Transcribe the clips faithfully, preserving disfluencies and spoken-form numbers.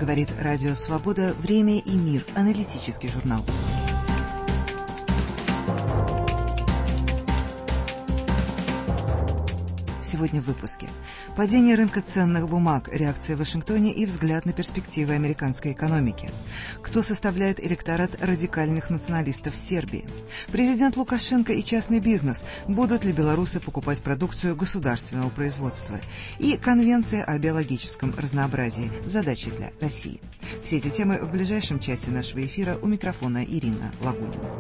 Говорит Радио Свобода. Время и мир. Аналитический журнал. Сегодня в выпуске. Падение рынка ценных бумаг, реакция в Вашингтоне и взгляд на перспективы американской экономики. Кто составляет электорат радикальных националистов в Сербии? Президент Лукашенко и частный бизнес. Будут ли белорусы покупать продукцию государственного производства? И Конвенция о биологическом разнообразии. Задачи для России. Все эти темы в ближайшем часе нашего эфира. У микрофона Ирина Лагунова.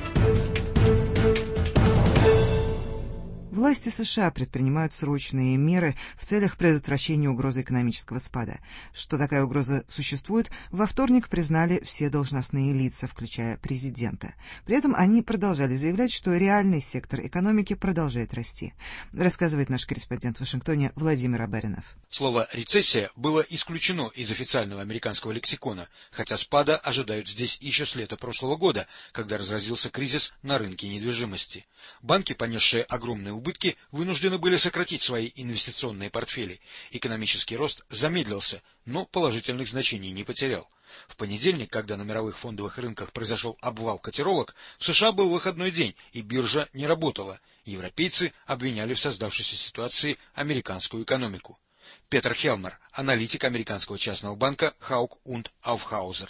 Власти США предпринимают срочные меры в целях предотвращения угрозы экономического спада. Что такая угроза существует, во вторник признали все должностные лица, включая президента. При этом они продолжали заявлять, что реальный сектор экономики продолжает расти. Рассказывает наш корреспондент в Вашингтоне Владимир Абаринов. Слово «рецессия» было исключено из официального американского лексикона, хотя спада ожидают здесь еще с лета прошлого года, когда разразился кризис на рынке недвижимости. Банки, понесшие огромные убытки, вынуждены были сократить свои инвестиционные портфели. Экономический рост замедлился, но положительных значений не потерял. В понедельник, когда на мировых фондовых рынках произошел обвал котировок, в США был выходной день, и биржа не работала. Европейцы обвиняли в создавшейся ситуации американскую экономику. Петер Хелмер, аналитик американского частного банка Hauck und Aufhäuser.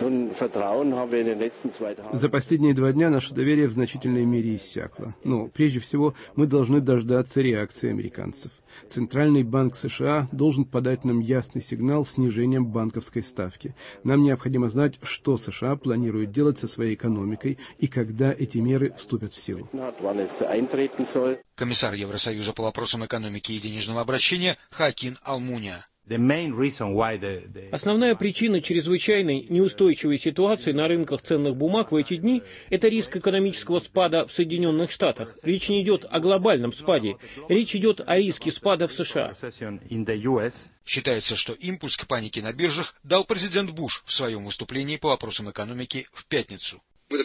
За последние два дня наше доверие в значительной мере иссякло. Но прежде всего мы должны дождаться реакции американцев. Центральный банк США должен подать нам ясный сигнал с снижением банковской ставки. Нам необходимо знать, что США планирует делать со своей экономикой и когда эти меры вступят в силу. Комиссар Евросоюза по вопросам экономики и денежного обращения Хоакин Алмуния. Основная причина чрезвычайной неустойчивой ситуации на рынках ценных бумаг в эти дни – это риск экономического спада в Соединенных Штатах. Речь не идет о глобальном спаде, речь идет о риске спада в США. Считается, что импульс к панике на биржах дал президент Буш в своем выступлении по вопросам экономики в пятницу. В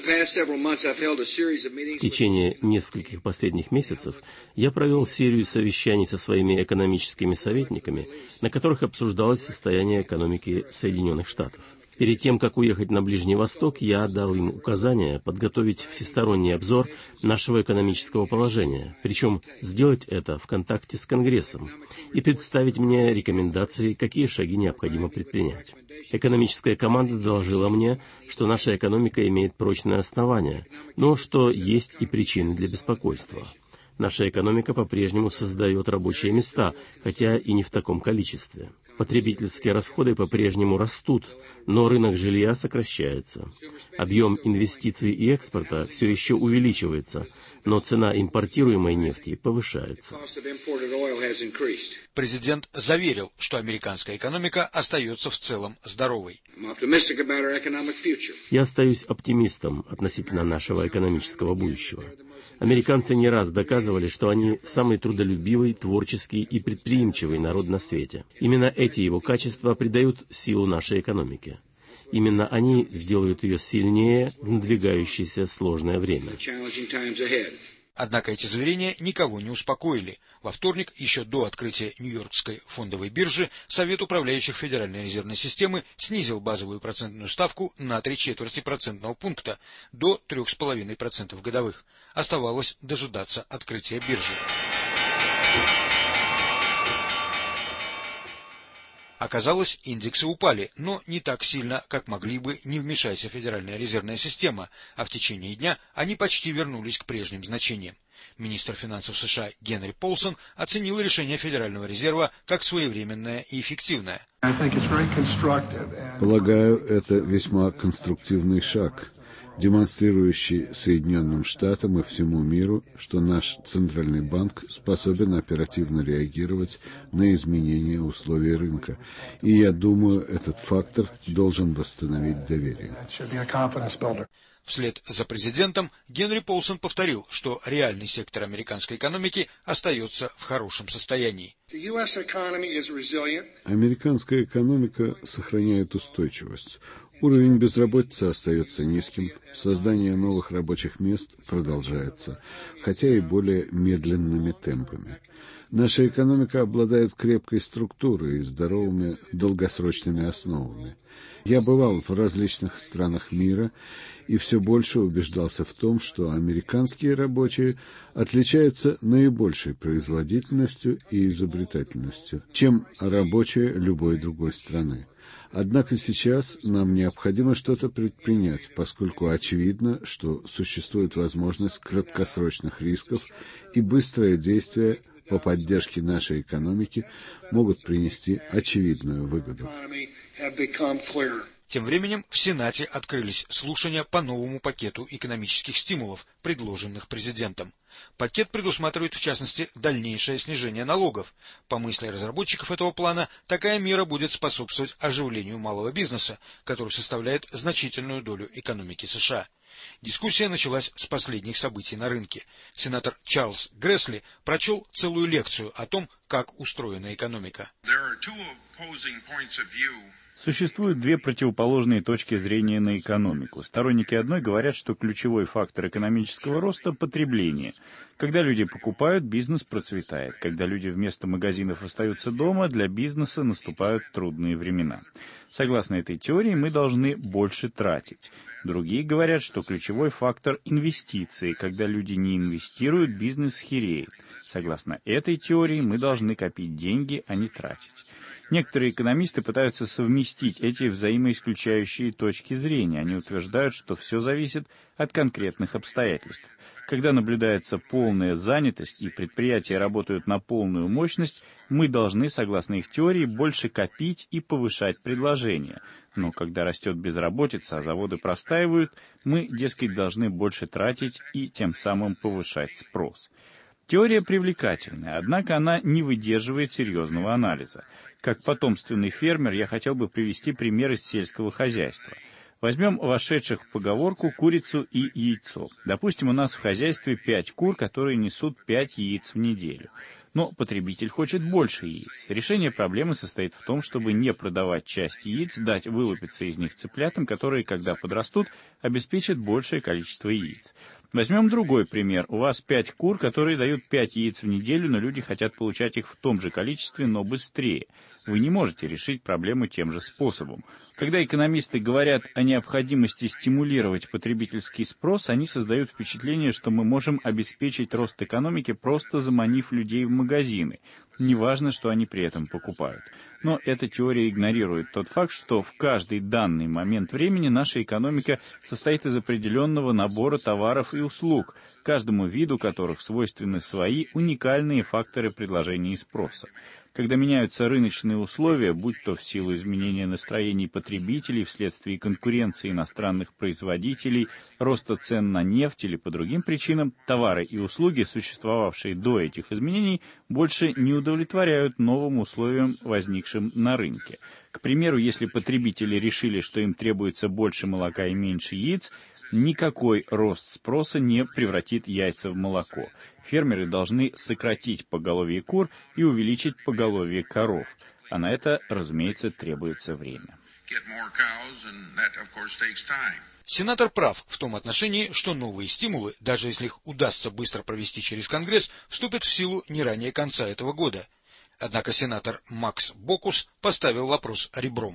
течение нескольких последних месяцев я провел серию совещаний со своими экономическими советниками, на которых обсуждалось состояние экономики Соединенных Штатов. Перед тем, как уехать на Ближний Восток, я дал им указание подготовить всесторонний обзор нашего экономического положения, причем сделать это в контакте с Конгрессом, и представить мне рекомендации, какие шаги необходимо предпринять. Экономическая команда доложила мне, что наша экономика имеет прочное основание, но что есть и причины для беспокойства. Наша экономика по-прежнему создает рабочие места, хотя и не в таком количестве. Потребительские расходы по-прежнему растут, но рынок жилья сокращается. Объем инвестиций и экспорта все еще увеличивается, но цена импортируемой нефти повышается. Президент заверил, что американская экономика остается в целом здоровой. Я остаюсь оптимистом относительно нашего экономического будущего. Американцы не раз доказывали, что они самый трудолюбивый, творческий и предприимчивый народ на свете. Именно эти его качества придают силу нашей экономике. Именно они сделают ее сильнее в надвигающееся сложное время. Однако эти заверения никого не успокоили. Во вторник, еще до открытия Нью-Йоркской фондовой биржи, Совет управляющих Федеральной резервной системы снизил базовую процентную ставку на три четверти процентного пункта до трех с половиной процентов годовых. Оставалось дожидаться открытия биржи. Оказалось, индексы упали, но не так сильно, как могли бы, не вмешайся Федеральная резервная система, а в течение дня они почти вернулись к прежним значениям. Министр финансов США Генри Полсон оценил решение Федерального резерва как своевременное и эффективное. Полагаю, это весьма конструктивный шаг, демонстрирующий Соединенным Штатам и всему миру, что наш Центральный банк способен оперативно реагировать на изменения условий рынка. И я думаю, этот фактор должен восстановить доверие. Вслед за президентом Генри Полсон повторил, что реальный сектор американской экономики остается в хорошем состоянии. Американская экономика сохраняет устойчивость. Уровень безработицы остается низким, создание новых рабочих мест продолжается, хотя и более медленными темпами. Наша экономика обладает крепкой структурой и здоровыми долгосрочными основами. Я бывал в различных странах мира и все больше убеждался в том, что американские рабочие отличаются наибольшей производительностью и изобретательностью, чем рабочие любой другой страны. Однако сейчас нам необходимо что-то предпринять, поскольку очевидно, что существует возможность краткосрочных рисков и быстрое действие по поддержке нашей экономики могут принести очевидную выгоду. Тем временем в Сенате открылись слушания по новому пакету экономических стимулов, предложенных президентом. Пакет предусматривает, в частности, дальнейшее снижение налогов. По мысли разработчиков этого плана, такая мера будет способствовать оживлению малого бизнеса, который составляет значительную долю экономики США. Дискуссия началась с последних событий на рынке. Сенатор Чарльз Грэсли прочел целую лекцию о том, как устроена экономика. Существуют две противоположные точки зрения на экономику. Сторонники одной говорят, что ключевой фактор экономического роста – потребление. Когда люди покупают, бизнес процветает. Когда люди вместо магазинов остаются дома, для бизнеса наступают трудные времена. Согласно этой теории, мы должны больше тратить. Другие говорят, что ключевой фактор – инвестиции. Когда люди не инвестируют, бизнес хереет. Согласно этой теории, мы должны копить деньги, а не тратить. Некоторые экономисты пытаются совместить эти взаимоисключающие точки зрения. Они утверждают, что все зависит от конкретных обстоятельств. Когда наблюдается полная занятость и предприятия работают на полную мощность, мы должны, согласно их теории, больше копить и повышать предложение. Но когда растет безработица, а заводы простаивают, мы, дескать, должны больше тратить и тем самым повышать спрос. Теория привлекательная, однако она не выдерживает серьезного анализа. Как потомственный фермер я хотел бы привести пример из сельского хозяйства. Возьмем вошедших в поговорку курицу и яйцо. Допустим, у нас в хозяйстве пять кур, которые несут пять яиц в неделю. Но потребитель хочет больше яиц. Решение проблемы состоит в том, чтобы не продавать часть яиц, дать вылупиться из них цыплятам, которые, когда подрастут, обеспечат большее количество яиц. Возьмем другой пример. У вас пять кур, которые дают пять яиц в неделю, но люди хотят получать их в том же количестве, но быстрее. Вы не можете решить проблему тем же способом. Когда экономисты говорят о необходимости стимулировать потребительский спрос, они создают впечатление, что мы можем обеспечить рост экономики, просто заманив людей в магазины. Неважно, что они при этом покупают. Но эта теория игнорирует тот факт, что в каждый данный момент времени наша экономика состоит из определенного набора товаров и услуг, каждому виду которых свойственны свои уникальные факторы предложения и спроса. Когда меняются рыночные условия, будь то в силу изменения настроений потребителей вследствие конкуренции иностранных производителей, роста цен на нефть или по другим причинам, товары и услуги, существовавшие до этих изменений, больше не удовлетворяют новым условиям, возникшим на рынке. К примеру, если потребители решили, что им требуется больше молока и меньше яиц, никакой рост спроса не превратит яйца в молоко. Фермеры должны сократить поголовье кур и увеличить поголовье коров. А на это, разумеется, требуется время. Сенатор прав в том отношении, что новые стимулы, даже если их удастся быстро провести через Конгресс, вступят в силу не ранее конца этого года. Однако сенатор Макс Бокус поставил вопрос ребром.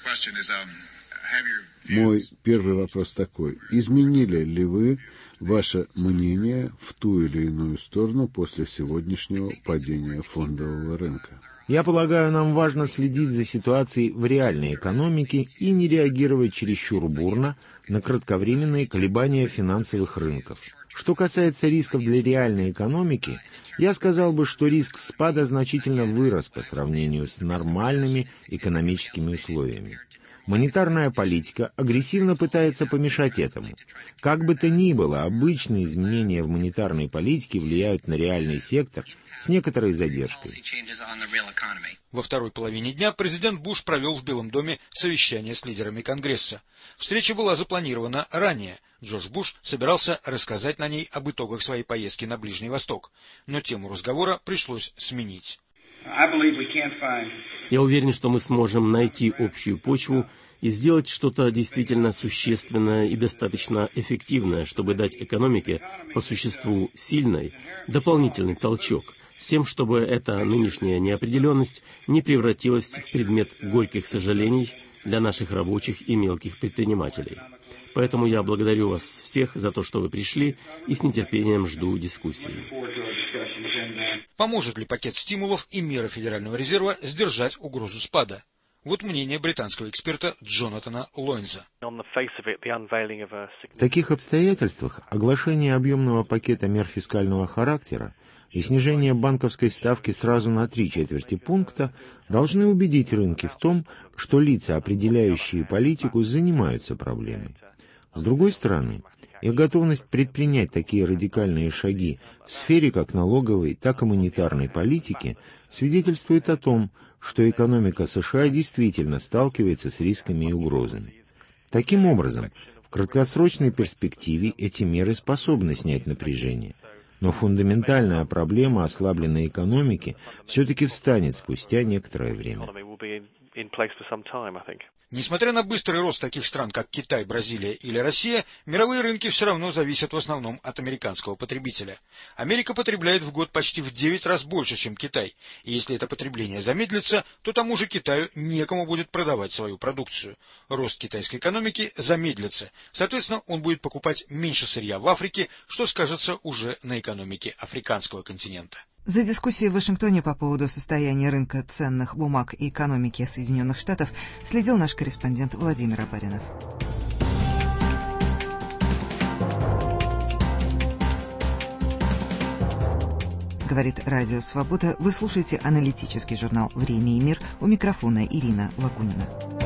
Мой первый вопрос такой. Изменили ли вы ваше мнение в ту или иную сторону после сегодняшнего падения фондового рынка? Я полагаю, нам важно следить за ситуацией в реальной экономике и не реагировать чересчур бурно на кратковременные колебания финансовых рынков. Что касается рисков для реальной экономики, я сказал бы, что риск спада значительно вырос по сравнению с нормальными экономическими условиями. Монетарная политика агрессивно пытается помешать этому. Как бы то ни было, обычные изменения в монетарной политике влияют на реальный сектор с некоторой задержкой. Во второй половине дня президент Буш провел в Белом доме совещание с лидерами Конгресса. Встреча была запланирована ранее. Джордж Буш собирался рассказать на ней об итогах своей поездки на Ближний Восток, но тему разговора пришлось сменить. Я уверен, что мы сможем найти общую почву и сделать что-то действительно существенное и достаточно эффективное, чтобы дать экономике по существу сильной дополнительный толчок, с тем, чтобы эта нынешняя неопределенность не превратилась в предмет горьких сожалений для наших рабочих и мелких предпринимателей. Поэтому я благодарю вас всех за то, что вы пришли, и с нетерпением жду дискуссии. Поможет ли пакет стимулов и меры Федерального резерва сдержать угрозу спада? Вот мнение британского эксперта Джонатана Лойнза. В таких обстоятельствах оглашение объемного пакета мер фискального характера и снижение банковской ставки сразу на три четверти пункта должны убедить рынки в том, что лица, определяющие политику, занимаются проблемой. С другой стороны, их готовность предпринять такие радикальные шаги в сфере как налоговой, так и монетарной политики свидетельствует о том, что экономика США действительно сталкивается с рисками и угрозами. Таким образом, в краткосрочной перспективе эти меры способны снять напряжение, но фундаментальная проблема ослабленной экономики все-таки встанет спустя некоторое время. Несмотря на быстрый рост таких стран, как Китай, Бразилия или Россия, мировые рынки все равно зависят в основном от американского потребителя. Америка потребляет в год почти в девять раз больше, чем Китай, и если это потребление замедлится, то тому же Китаю некому будет продавать свою продукцию. Рост китайской экономики замедлится, соответственно, он будет покупать меньше сырья в Африке, что скажется уже на экономике африканского континента. За дискуссией в Вашингтоне по поводу состояния рынка ценных бумаг и экономики Соединенных Штатов следил наш корреспондент Владимир Абаринов. Говорит Радио Свобода. Вы слушаете аналитический журнал «Время и мир». У микрофона Ирина Лагунина.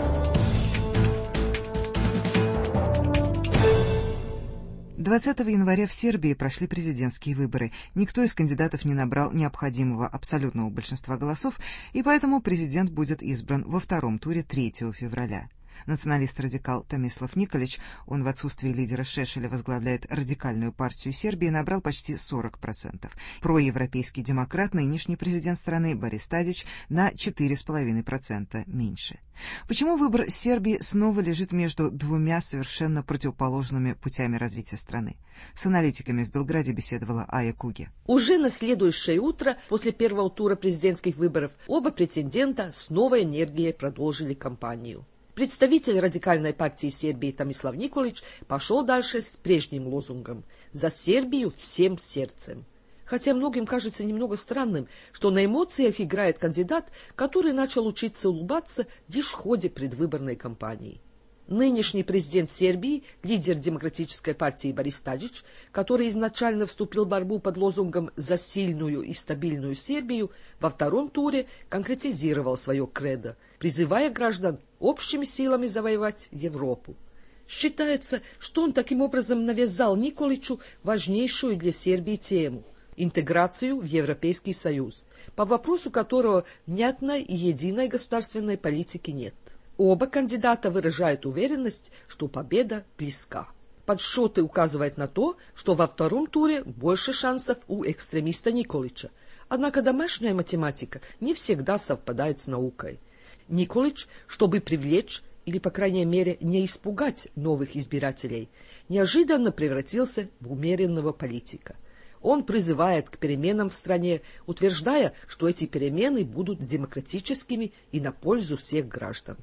двадцатого января в Сербии прошли президентские выборы. Никто из кандидатов не набрал необходимого абсолютного большинства голосов, и поэтому президент будет избран во втором туре третьего февраля. Националист-радикал Томислав Николич, он в отсутствии лидера Шешеля возглавляет радикальную партию Сербии, набрал почти сорок процентов. Проевропейский демократ, нынешний президент страны Борис Тадич, на четыре целых пять десятых процента меньше. Почему выбор Сербии снова лежит между двумя совершенно противоположными путями развития страны? С аналитиками в Белграде беседовала Ая Куги. Уже на следующее утро, после первого тура президентских выборов, оба претендента с новой энергией продолжили кампанию. Представитель радикальной партии Сербии Томислав Николич пошел дальше с прежним лозунгом «За Сербию всем сердцем». Хотя многим кажется немного странным, что на эмоциях играет кандидат, который начал учиться улыбаться лишь в ходе предвыборной кампании. Нынешний президент Сербии, лидер демократической партии Борис Тадич, который изначально вступил в борьбу под лозунгом «За сильную и стабильную Сербию», во втором туре конкретизировал свое кредо, призывая граждан общими силами завоевать Европу. Считается, что он таким образом навязал Николичу важнейшую для Сербии тему – интеграцию в Европейский Союз, по вопросу которого внятной и единой государственной политики нет. Оба кандидата выражают уверенность, что победа близка. Подсчеты указывают на то, что во втором туре больше шансов у экстремиста Николича. Однако домашняя математика не всегда совпадает с наукой. Николич, чтобы привлечь или, по крайней мере, не испугать новых избирателей, неожиданно превратился в умеренного политика. Он призывает к переменам в стране, утверждая, что эти перемены будут демократическими и на пользу всех граждан.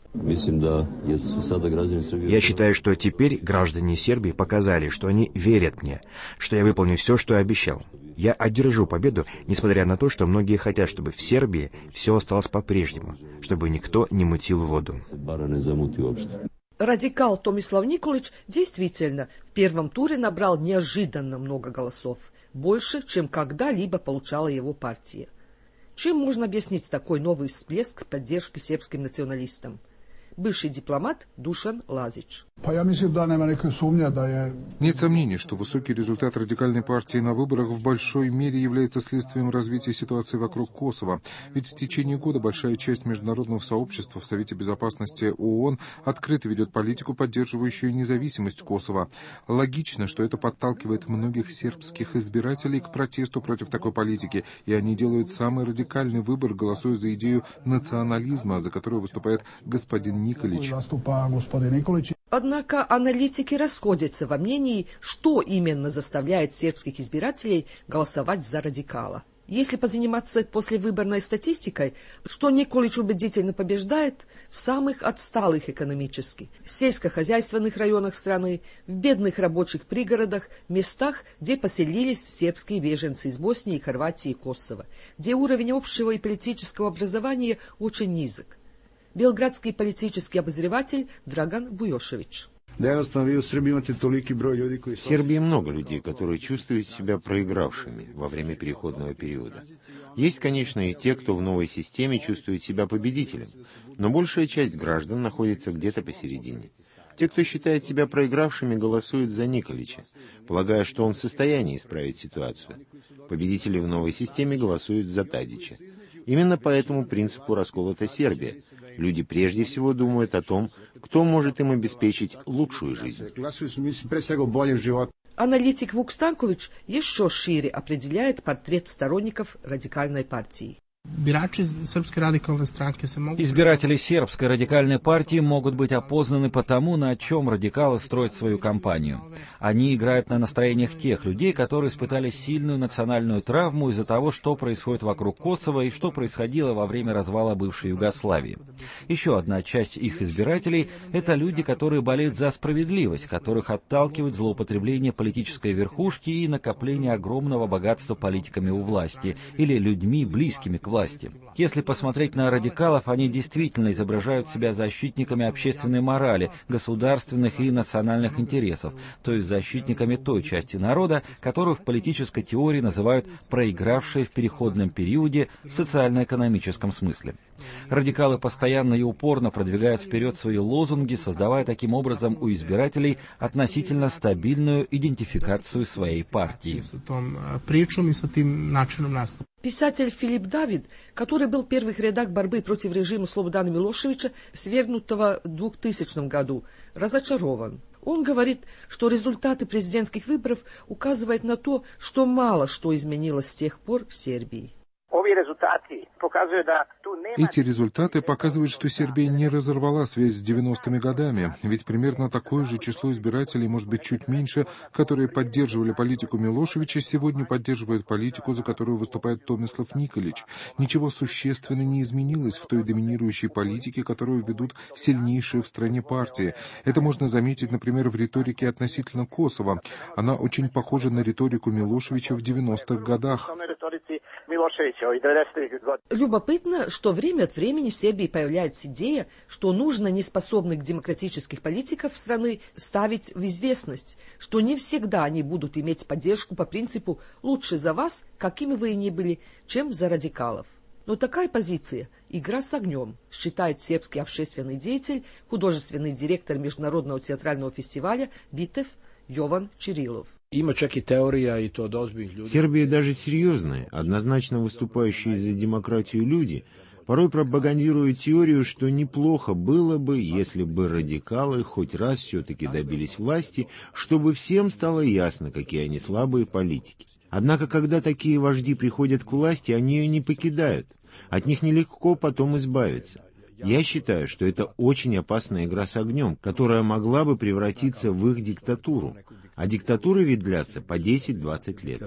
Я считаю, что теперь граждане Сербии показали, что они верят мне, что я выполню все, что я обещал. Я одержу победу, несмотря на то, что многие хотят, чтобы в Сербии все осталось по-прежнему, чтобы никто не мутил воду. Радикал Томислав Николич действительно в первом туре набрал неожиданно много голосов, больше, чем когда-либо получала его партия. Чем можно объяснить такой новый всплеск поддержки сербским националистам? Бывший дипломат Душан Лазич. Нет сомнений, что высокий результат радикальной партии на выборах в большой мере является следствием развития ситуации вокруг Косово. Ведь в течение года большая часть международного сообщества в Совете Безопасности ООН открыто ведет политику, поддерживающую независимость Косово. Логично, что это подталкивает многих сербских избирателей к протесту против такой политики, и они делают самый радикальный выбор, голосуя за идею национализма, за которую выступает господин Николич. Однако аналитики расходятся во мнении, что именно заставляет сербских избирателей голосовать за радикала. Если позаниматься послевыборной статистикой, что Николич убедительно побеждает в самых отсталых экономически, сельскохозяйственных районах страны, в бедных рабочих пригородах, местах, где поселились сербские беженцы из Боснии, Хорватии и Косово, где уровень общего и политического образования очень низок. Белградский политический обозреватель Драган Буйошевич. В Сербии много людей, которые чувствуют себя проигравшими во время переходного периода. Есть, конечно, и те, кто в новой системе чувствует себя победителем, но большая часть граждан находится где-то посередине. Те, кто считает себя проигравшими, голосуют за Николича, полагая, что он в состоянии исправить ситуацию. Победители в новой системе голосуют за Тадича. Именно по этому принципу расколота Сербия. Люди прежде всего думают о том, кто может им обеспечить лучшую жизнь. Аналитик Вук Станкович еще шире определяет портрет сторонников радикальной партии. Избиратели сербской радикальной партии могут быть опознаны по тому, на чем радикалы строят свою кампанию. Они играют на настроениях тех людей, которые испытали сильную национальную травму из-за того, что происходит вокруг Косово и что происходило во время развала бывшей Югославии. Еще одна часть их избирателей – это люди, которые болеют за справедливость, которых отталкивает злоупотребление политической верхушки и накопление огромного богатства политиками у власти или людьми, близкими к власти. Если посмотреть на радикалов, они действительно изображают себя защитниками общественной морали, государственных и национальных интересов, то есть защитниками той части народа, которую в политической теории называют проигравшей в переходном периоде в социально-экономическом смысле. Радикалы постоянно и упорно продвигают вперед свои лозунги, создавая таким образом у избирателей относительно стабильную идентификацию своей партии. Писатель Филипп Давид, который был в первых рядах борьбы против режима Слободана Милошевича, свергнутого в двухтысячном году, разочарован. Он говорит, что результаты президентских выборов указывают на то, что мало что изменилось с тех пор в Сербии. Эти результаты показывают, что Сербия не разорвала связь с девяностыми годами, ведь примерно такое же число избирателей, может быть, чуть меньше, которые поддерживали политику Милошевича, сегодня поддерживают политику, за которую выступает Томислав Николич. Ничего существенно не изменилось в той доминирующей политике, которую ведут сильнейшие в стране партии. Это можно заметить, например, в риторике относительно Косово. Она очень похожа на риторику Милошевича в девяностых годах. Любопытно, что время от времени в Сербии появляется идея, что нужно неспособных демократических политиков страны ставить в известность, что не всегда они будут иметь поддержку по принципу «лучше за вас, какими вы и ни были, чем за радикалов». Но такая позиция – игра с огнем, считает сербский общественный деятель, художественный директор Международного театрального фестиваля «Битев» Йован Чирилов. В Сербии даже серьезные, однозначно выступающие за демократию люди, порой пропагандируют теорию, что неплохо было бы, если бы радикалы хоть раз все-таки добились власти, чтобы всем стало ясно, какие они слабые политики. Однако, когда такие вожди приходят к власти, они ее не покидают. От них нелегко потом избавиться. Я считаю, что это очень опасная игра с огнем, которая могла бы превратиться в их диктатуру. А диктатуры ведь длятся по десять-двадцать лет.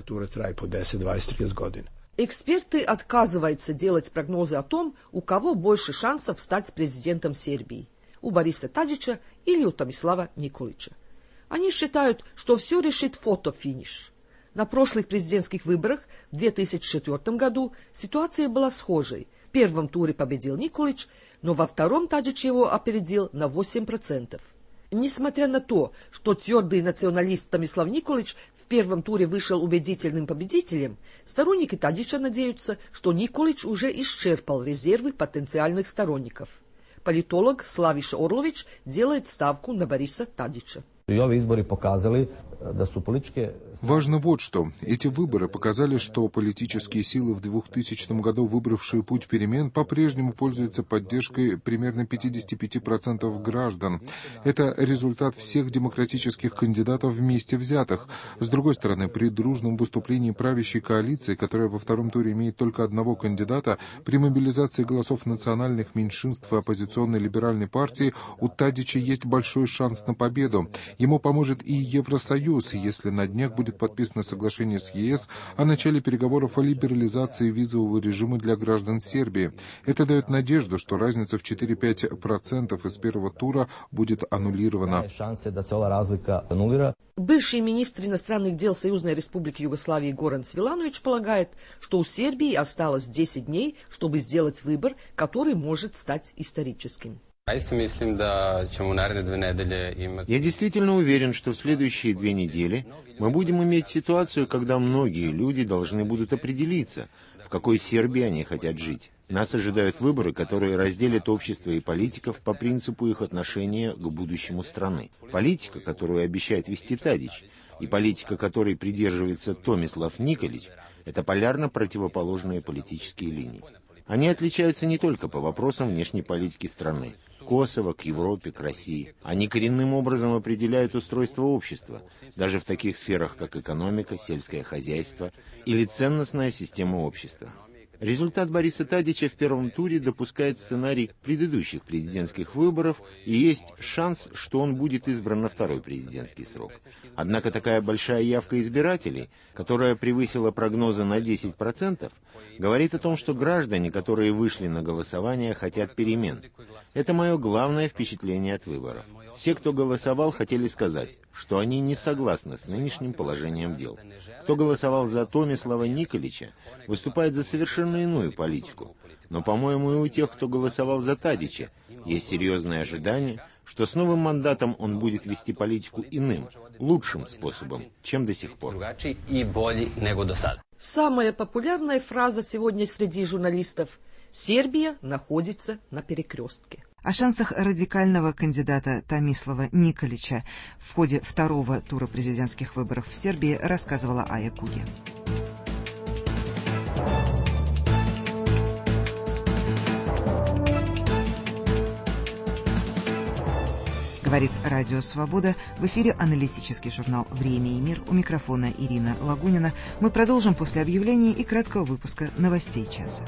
Эксперты отказываются делать прогнозы о том, у кого больше шансов стать президентом Сербии – у Бориса Тадича или у Томислава Николича. Они считают, что все решит фотофиниш. На прошлых президентских выборах в две тысячи четвёртом году ситуация была схожей. В первом туре победил Николич, но во втором Тадич его опередил на восемь процентов. Несмотря на то, что твердый националист Томислав Николич в первом туре вышел убедительным победителем, сторонники Тадича надеются, что Николич уже исчерпал резервы потенциальных сторонников. Политолог Slaviša Orlović делает ставку на Бориса Тадича. Важно вот что. Эти выборы показали, что политические силы в двухтысячном году, выбравшие путь перемен, по-прежнему пользуются поддержкой примерно пятьдесят пять процентов граждан. Это результат всех демократических кандидатов вместе взятых. С другой стороны, при дружном выступлении правящей коалиции, которая во втором туре имеет только одного кандидата, при мобилизации голосов национальных меньшинств и оппозиционной либеральной партии, у Тадича есть большой шанс на победу. Ему поможет и Евросоюз, если на днях будет подписано соглашение с ЕС о начале переговоров о либерализации визового режима для граждан Сербии. Это дает надежду, что разница в четыре-пять процентов из первого тура будет аннулирована. Бывший министр иностранных дел Союзной Республики Югославии Горан Свиланович полагает, что у Сербии осталось десять дней, чтобы сделать выбор, который может стать историческим. Я действительно уверен, что в следующие две недели мы будем иметь ситуацию, когда многие люди должны будут определиться, в какой Сербии они хотят жить. Нас ожидают выборы, которые разделят общество и политиков по принципу их отношения к будущему страны. Политика, которую обещает вести Тадич, и политика, которой придерживается Томислав Николич, это полярно противоположные политические линии. Они отличаются не только по вопросам внешней политики страны, Косово, к Европе, к России. Они коренным образом определяют устройство общества, даже в таких сферах, как экономика, сельское хозяйство или ценностная система общества. Результат Бориса Тадича в первом туре допускает сценарий предыдущих президентских выборов, и есть шанс, что он будет избран на второй президентский срок. Однако такая большая явка избирателей, которая превысила прогнозы на десять процентов, говорит о том, что граждане, которые вышли на голосование, хотят перемен. Это мое главное впечатление от выборов. Все, кто голосовал, хотели сказать, что они не согласны с нынешним положением дел. Кто голосовал за Томислава Николича, выступает за совершенно иную политику. Но, по-моему, и у тех, кто голосовал за Тадича, есть серьезное ожидание, что с новым мандатом он будет вести политику иным, лучшим способом, чем до сих пор. Самая популярная фраза сегодня среди журналистов – «Сербия находится на перекрестке». О шансах радикального кандидата Томислава Николича в ходе второго тура президентских выборов в Сербии рассказывала Ая Куги. Говорит Радио Свобода. В эфире аналитический журнал «Время и мир». У микрофона Ирина Лагунина. Мы продолжим после объявлений и краткого выпуска новостей часа.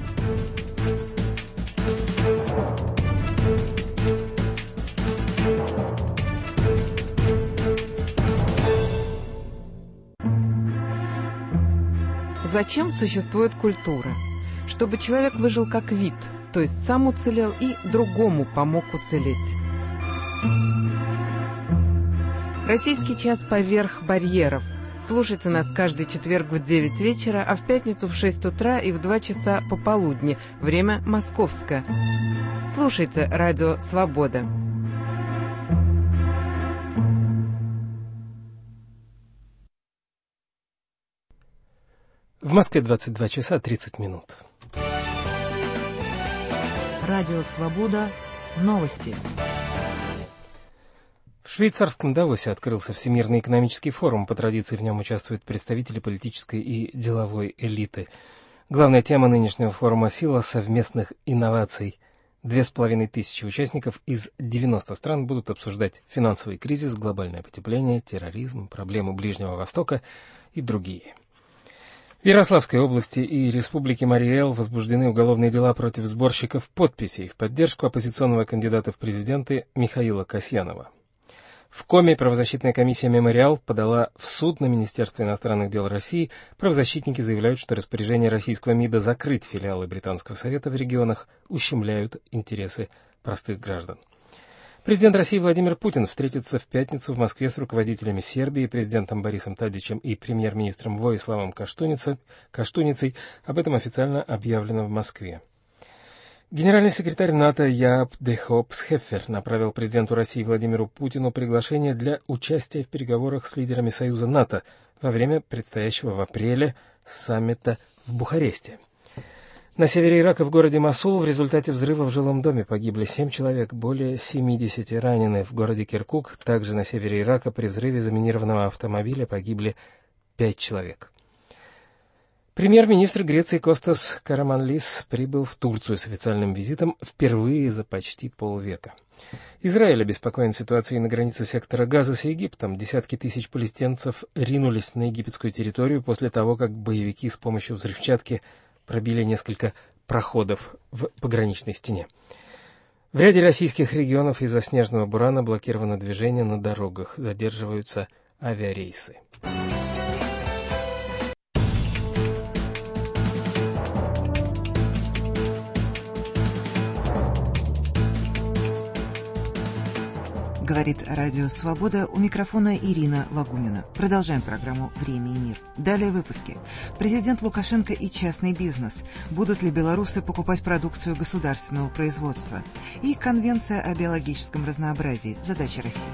Зачем существует культура? Чтобы человек выжил как вид, то есть сам уцелел и другому помог уцелеть. Российский час поверх барьеров. Слушайте нас каждый четверг в девять вечера, а в пятницу в шесть утра и в два часа пополудни. Время московское. Слушайте Радио Свобода. В Москве двадцать два часа тридцать минут. Радио Свобода. Новости. В швейцарском Давосе открылся Всемирный экономический форум. По традиции в нем участвуют представители политической и деловой элиты. Главная тема нынешнего форума – сила совместных инноваций. Две с половиной тысячи участников из девяноста стран будут обсуждать финансовый кризис, глобальное потепление, терроризм, проблемы Ближнего Востока и другие. В Ярославской области и Республике Марий-Эл возбуждены уголовные дела против сборщиков подписей в поддержку оппозиционного кандидата в президенты Михаила Касьянова. В Коми правозащитная комиссия «Мемориал» подала в суд на Министерство иностранных дел России. Правозащитники заявляют, что распоряжение российского МИДа закрыть филиалы Британского совета в регионах ущемляют интересы простых граждан. Президент России Владимир Путин встретится в пятницу в Москве с руководителями Сербии, президентом Борисом Тадичем и премьер-министром Воиславом Каштуницей. Об этом официально объявлено в Москве. Генеральный секретарь НАТО Яап де Хоop Схеффер направил президенту России Владимиру Путину приглашение для участия в переговорах с лидерами Союза НАТО во время предстоящего в апреле саммита в Бухаресте. На севере Ирака в городе Мосул в результате взрыва в жилом доме погибли семь человек, более семидесяти ранены. В городе Киркук, также на севере Ирака, при взрыве заминированного автомобиля погибли пять человек. Премьер-министр Греции Костас Караманлис прибыл в Турцию с официальным визитом впервые за почти полвека. Израиль обеспокоен ситуацией на границе сектора Газа с Египтом. Десятки тысяч палестинцев ринулись на египетскую территорию после того, как боевики с помощью взрывчатки пробили несколько проходов в пограничной стене. В ряде российских регионов из-за снежного бурана блокировано движение на дорогах, задерживаются авиарейсы. Говорит Радио Свобода, у микрофона Ирина Лагунина. Продолжаем программу «Время и мир». Далее выпуски. Президент Лукашенко и частный бизнес. Будут ли белорусы покупать продукцию государственного производства? И Конвенция о биологическом разнообразии. Задачи России.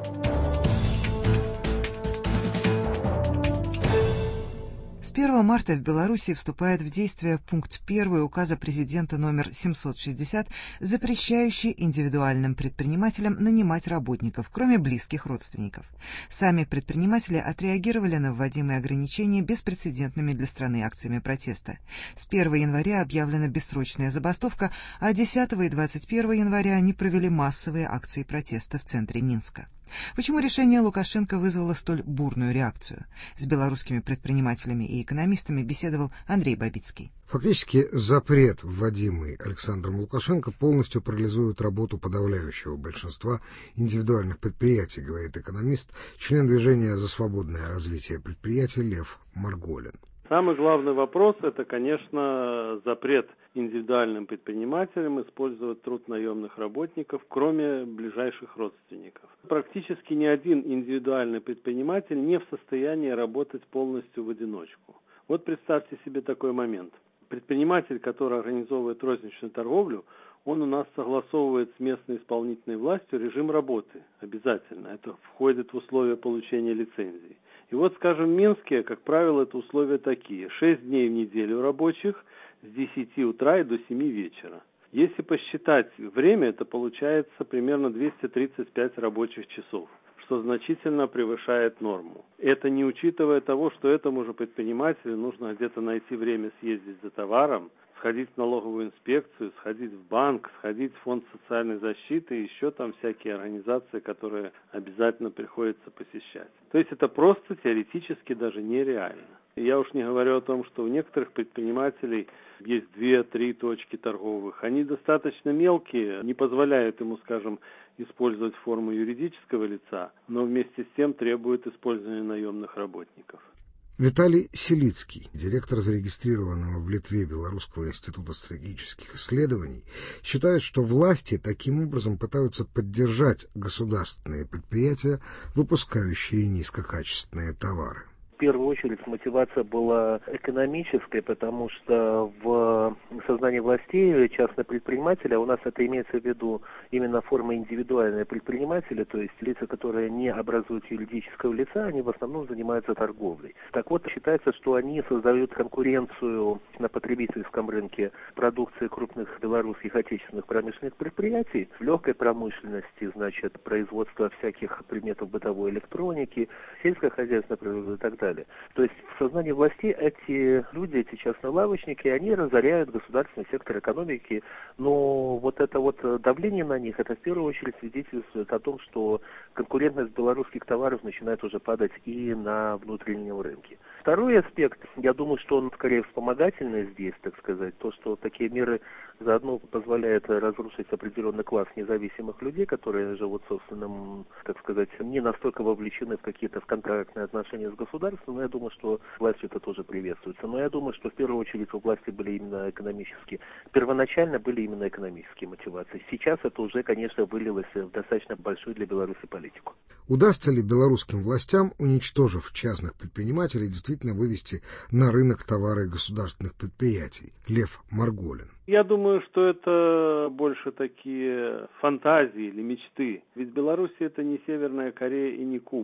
С первого марта в Беларуси вступает в действие пункт первый указа президента номер семьсот шестьдесят, запрещающий индивидуальным предпринимателям нанимать работников, кроме близких родственников. Сами предприниматели отреагировали на вводимые ограничения беспрецедентными для страны акциями протеста. С первого января объявлена бессрочная забастовка, а десятого и двадцать первого января они провели массовые акции протеста в центре Минска. Почему решение Лукашенко вызвало столь бурную реакцию? С белорусскими предпринимателями и экономистами беседовал Андрей Бабицкий. Фактически запрет, вводимый Александром Лукашенко, полностью парализует работу подавляющего большинства индивидуальных предприятий, говорит экономист, член движения за свободное развитие предприятий Лев Марголин. Самый главный вопрос – это, конечно, запрет индивидуальным предпринимателям использовать труд наемных работников, кроме ближайших родственников. Практически ни один индивидуальный предприниматель не в состоянии работать полностью в одиночку. Вот представьте себе такой момент. Предприниматель, который организовывает розничную торговлю, он у нас согласовывает с местной исполнительной властью режим работы. Обязательно. Это входит в условия получения лицензии. И вот, скажем, в Минске, как правило, это условия такие. Шесть дней в неделю рабочих с десяти утра и до семи вечера. Если посчитать время, это получается примерно двести тридцать пять рабочих часов, что значительно превышает норму. Это не учитывая того, что этому же предпринимателю нужно где-то найти время съездить за товаром, сходить в налоговую инспекцию, сходить в банк, сходить в фонд социальной защиты и еще там всякие организации, которые обязательно приходится посещать. То есть это просто теоретически даже нереально. И я уж не говорю о том, что у некоторых предпринимателей есть две-три точки торговых. Они достаточно мелкие, не позволяют ему, скажем, использовать форму юридического лица, но вместе с тем требуют использования наемных работников. Виталий Селицкий, директор зарегистрированного в Литве Белорусского института стратегических исследований, считает, что власти таким образом пытаются поддержать государственные предприятия, выпускающие низкокачественные товары. В первую очередь мотивация была экономическая, потому что в сознании властей частные предприниматели, а у нас это имеется в виду именно форма индивидуальные предприниматели, то есть лица, которые не образуют юридического лица, они в основном занимаются торговлей. Так вот, считается, что они создают конкуренцию на потребительском рынке продукции крупных белорусских отечественных промышленных предприятий, легкой промышленности, значит, производства всяких предметов бытовой электроники, сельскохозяйственного и так далее. То есть в сознании властей эти люди, эти частные лавочники, они разоряют государственный сектор экономики, но вот это вот давление на них, это в первую очередь свидетельствует о том, что конкурентность белорусских товаров начинает уже падать и на внутреннем рынке. Второй аспект, я думаю, что он скорее вспомогательный здесь, так сказать, то, что такие меры заодно позволяют разрушить определенный класс независимых людей, которые живут собственным, так сказать, не настолько вовлечены в какие-то в контрактные отношения с государством, но я думаю, что властью это тоже приветствуется. Но я думаю, что в первую очередь у власти были именно экономические, первоначально были именно экономические мотивации. Сейчас это уже, конечно, вылилось в достаточно большую для Беларуси политику. Удастся ли белорусским властям, уничтожив частных предпринимателей, действительно вывести на рынок товары государственных предприятий? Лев Марголин. Я думаю, что это больше такие фантазии или мечты. Ведь Беларусь это не Северная Корея и не Куба. У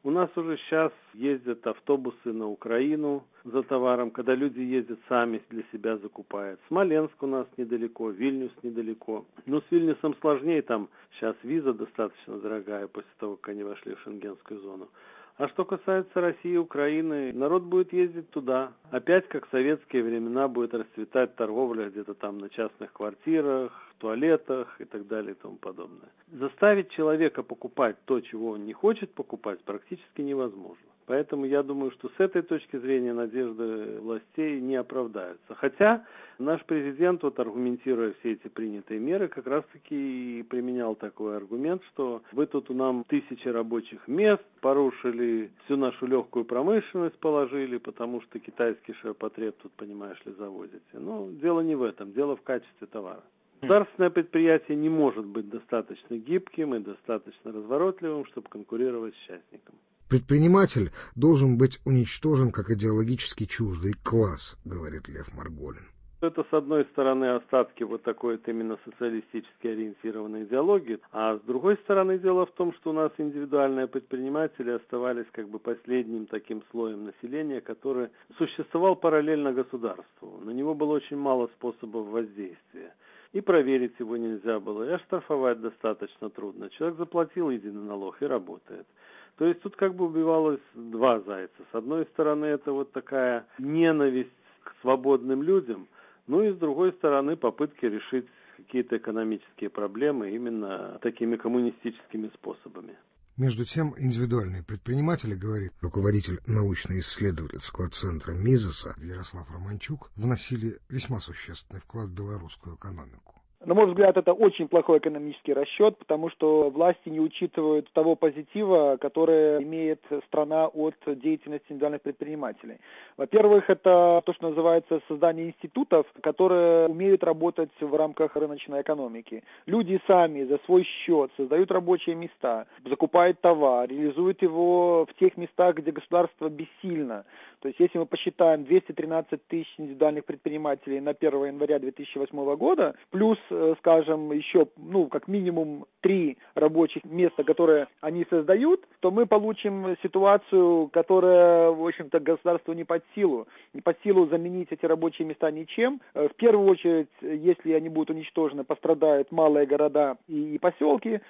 У нас уже сейчас ездят автобусы на Украину за товаром, когда люди ездят сами для себя закупают. Смоленск у нас недалеко, Вильнюс недалеко. Но с Вильнюсом сложнее, там сейчас виза достаточно дорогая после того, как они вошли в шенгенскую зону. А что касается России и Украины, народ будет ездить туда. Опять, как в советские времена, будет расцветать торговля где-то там на частных квартирах, в туалетах и так далее и тому подобное. Заставить человека покупать то, чего он не хочет покупать, практически невозможно. Поэтому я думаю, что с этой точки зрения надежды властей не оправдаются. Хотя наш президент, вот аргументируя все эти принятые меры, как раз-таки и применял такой аргумент, что вы тут у нам тысячи рабочих мест порушили, всю нашу легкую промышленность положили, потому что китайский ширпотреб тут, понимаешь ли, завозите. Но дело не в этом, дело в качестве товара. Государственное предприятие не может быть достаточно гибким и достаточно разворотливым, чтобы конкурировать с частником. Предприниматель должен быть уничтожен как идеологически чуждый класс, говорит Лев Марголин. Это, с одной стороны, остатки вот такой вот именно социалистически ориентированной идеологии, а с другой стороны, дело в том, что у нас индивидуальные предприниматели оставались как бы последним таким слоем населения, который существовал параллельно государству. На него было очень мало способов воздействия. И проверить его нельзя было, и оштрафовать достаточно трудно. Человек заплатил единый налог и работает. То есть тут как бы убивалось два зайца. С одной стороны, это вот такая ненависть к свободным людям, ну и с другой стороны, попытки решить какие-то экономические проблемы именно такими коммунистическими способами. Между тем, индивидуальные предприниматели, говорит руководитель научно-исследовательского центра МИЗОСа Ярослав Романчук, вносили весьма существенный вклад в белорусскую экономику. На мой взгляд, это очень плохой экономический расчет, потому что власти не учитывают того позитива, который имеет страна от деятельности индивидуальных предпринимателей. Во-первых, это то, что называется создание институтов, которые умеют работать в рамках рыночной экономики. Люди сами за свой счет создают рабочие места, закупают товар, реализуют его в тех местах, где государство бессильно. То есть, если мы посчитаем двести тринадцать тысяч индивидуальных предпринимателей на первое января две тысячи восьмого года, плюс, скажем, еще, ну, как минимум три рабочих места, которые они создают, то мы получим ситуацию, которая, в общем-то, государству не под силу. Не под силу заменить эти рабочие места ничем. В первую очередь, если они будут уничтожены, пострадают малые города и поселки,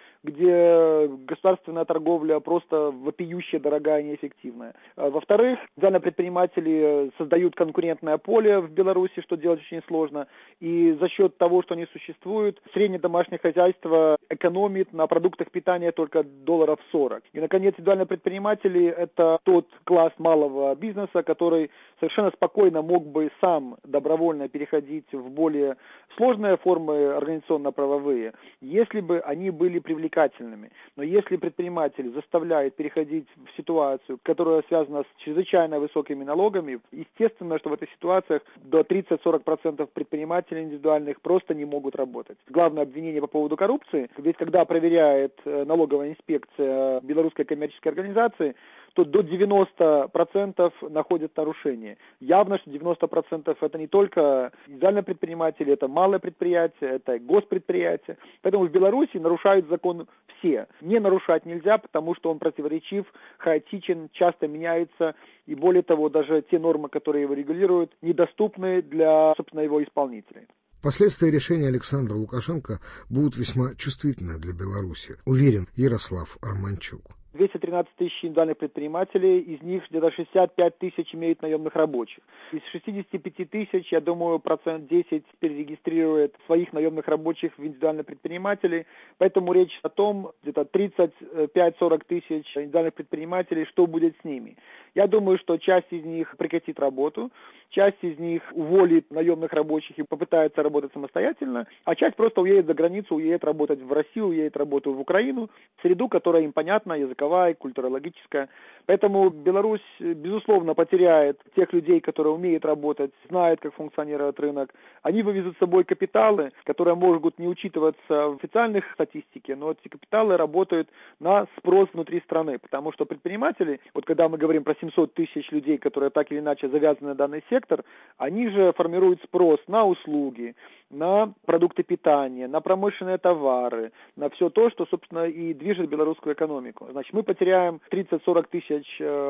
где государственная торговля просто вопиюще дорогая и неэффективная. Во-вторых, индивидуальные предприниматели создают конкурентное поле в Беларуси, что делать очень сложно, и за счет того, что они существуют, среднее домашнее хозяйство экономит на продуктах питания только долларов сорок. И, наконец, индивидуальные предприниматели – это тот класс малого бизнеса, который совершенно спокойно мог бы сам добровольно переходить в более сложные формы организационно-правовые, если бы они были привлекательными. Но если предприниматель заставляет переходить в ситуацию, которая связана с чрезвычайно высокими налогами, естественно, что в этих ситуациях до тридцать-сорок процентов предпринимателей индивидуальных просто не могут работать. Главное обвинение по поводу коррупции, ведь когда проверяет налоговая инспекция белорусской коммерческой организации, то до девяноста процентов находят нарушения. Явно, что девяносто процентов это не только индивидуальные предприниматели, это малое предприятие, это госпредприятие. Поэтому в Беларуси нарушают закон все. Не нарушать нельзя, потому что он противоречив, хаотичен, часто меняется. И более того, даже те нормы, которые его регулируют, недоступны для, собственно, его исполнителей. Последствия решения Александра Лукашенко будут весьма чувствительны для Беларуси, уверен Ярослав Романчук. двести тринадцать тысяч индивидуальных предпринимателей, из них где-то шестьдесят пять тысяч имеют наемных рабочих. Из шестидесяти пяти тысяч, я думаю, процент десять перерегистрирует своих наемных рабочих в индивидуальных предпринимателей. Поэтому речь о том, где-то тридцать пять-сорок тысяч индивидуальных предпринимателей, что будет с ними. Я думаю, что часть из них прекратит работу, часть из них уволит наемных рабочих и попытается работать самостоятельно, а часть просто уедет за границу, уедет работать в Россию, уедет работать в Украину, в среду, которая им понятна, языковая, культурологическая. Поэтому Беларусь, безусловно, потеряет тех людей, которые умеют работать, знают, как функционирует рынок. Они вывезут с собой капиталы, которые могут не учитываться в официальных статистике, но эти капиталы работают на спрос внутри страны, потому что предприниматели, вот когда мы говорим про семьсот тысяч людей, которые так или иначе завязаны на данный сектор, они же формируют спрос на услуги, на продукты питания, на промышленные товары, на все то, что, собственно, и движет белорусскую экономику. Значит, мы потеряем тридцать-сорок тысяч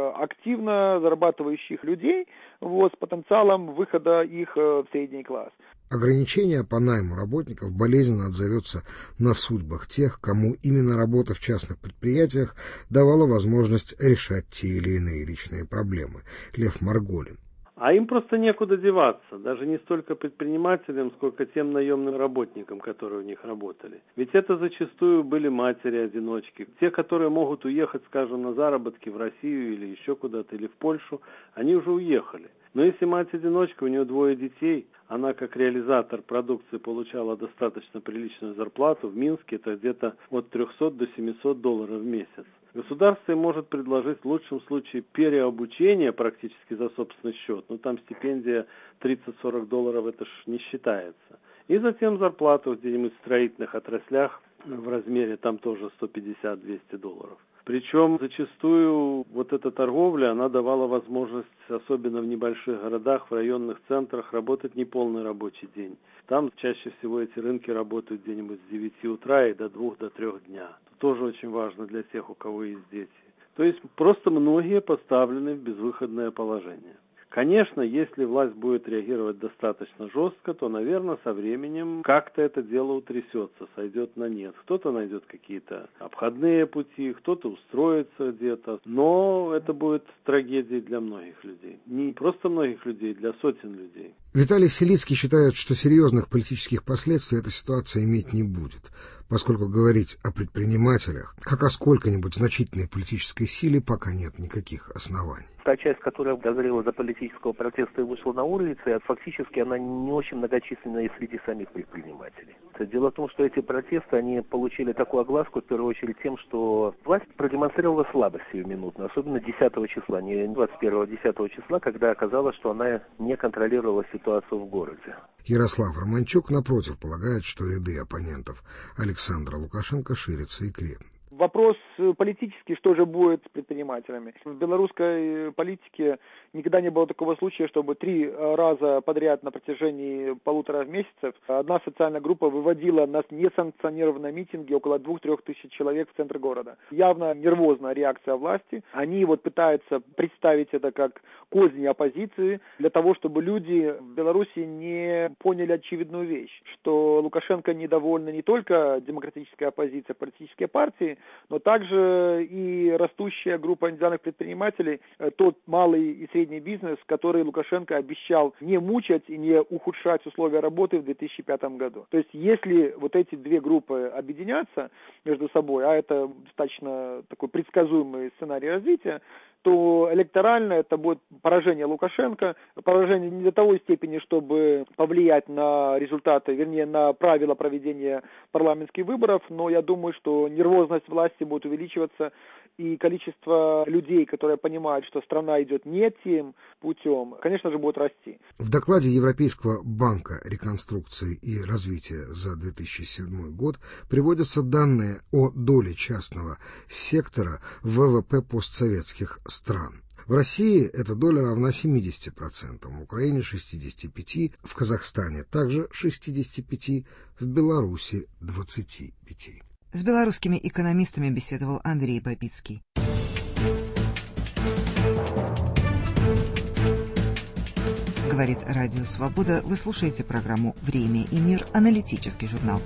активно зарабатывающих людей, вот, с потенциалом выхода их в средний класс. Ограничение по найму работников болезненно отзовется на судьбах тех, кому именно работа в частных предприятиях давала возможность решать те или иные личные проблемы. Лев Марголин. А им просто некуда деваться, даже не столько предпринимателям, сколько тем наемным работникам, которые у них работали. Ведь это зачастую были матери-одиночки. Те, которые могут уехать, скажем, на заработки в Россию или еще куда-то, или в Польшу, они уже уехали. Но если мать-одиночка, у нее двое детей, она как реализатор продукции получала достаточно приличную зарплату, в Минске это где-то от трехсот до семисот долларов в месяц. Государство им может предложить в лучшем случае переобучение практически за собственный счет, но там стипендия тридцать-сорок долларов, это ж не считается. И затем зарплату где-нибудь в строительных отраслях в размере там тоже сто пятьдесят-двести долларов. Причем зачастую вот эта торговля, она давала возможность, особенно в небольших городах, в районных центрах, работать неполный рабочий день. Там чаще всего эти рынки работают где-нибудь с девяти утра и до двух, до трех дня. Это тоже очень важно для тех, у кого есть дети. То есть просто многие поставлены в безвыходное положение. Конечно, если власть будет реагировать достаточно жестко, то, наверное, со временем как-то это дело утрясется, сойдет на нет. Кто-то найдет какие-то обходные пути, кто-то устроится где-то, но это будет трагедией для многих людей. Не просто многих людей, для сотен людей. Виталий Селицкий считает, что серьезных политических последствий эта ситуация иметь не будет, поскольку говорить о предпринимателях, как о сколько-нибудь значительной политической силе, пока нет никаких оснований. Та часть, которая дозрела до политического протеста и вышла на улицы, фактически она не очень многочисленная среди самих предпринимателей. Дело в том, что эти протесты, они получили такую огласку, в первую очередь, тем, что власть продемонстрировала слабость сиюминутную, особенно десятого числа, не двадцать первого, а десятого числа, когда оказалось, что она не контролировала ситуацию в городе. Ярослав Романчук, напротив, полагает, что ряды оппонентов Александра Лукашенко ширятся и крепнут. Вопрос политический, что же будет с предпринимателями. В белорусской политике никогда не было такого случая, чтобы три раза подряд на протяжении полутора месяцев одна социальная группа выводила на несанкционированные митинги около двух-трех тысяч человек в центр города. Явно нервозная реакция власти. Они вот пытаются представить это как козни оппозиции для того, чтобы люди в Беларуси не поняли очевидную вещь, что Лукашенко недовольна не только демократической оппозицией, политические партии, но также и растущая группа индивидуальных предпринимателей, тот малый и средний бизнес, который Лукашенко обещал не мучать и не ухудшать условия работы в две тысячи пятом году. То есть если вот эти две группы объединятся между собой, а это достаточно такой предсказуемый сценарий развития, то электорально это будет поражение Лукашенко, поражение не до той степени, чтобы повлиять на результаты, вернее, на правила проведения парламентских выборов, но я думаю, что нервозность власти будет увеличиваться, и количество людей, которые понимают, что страна идет не тем путем, конечно же, будет расти. В докладе Европейского банка реконструкции и развития за две тысячи седьмой год приводятся данные о доле частного сектора в ВВП постсоветских стран. В России эта доля равна семидесяти процентам, в Украине шестидесяти пяти процентам, в Казахстане также шестидесяти пяти процентов, в Беларуси двадцати пяти процентов. С белорусскими экономистами беседовал Андрей Бабицкий. Говорит Радио Свобода. Вы слушаете программу «Время и мир», аналитический журнал.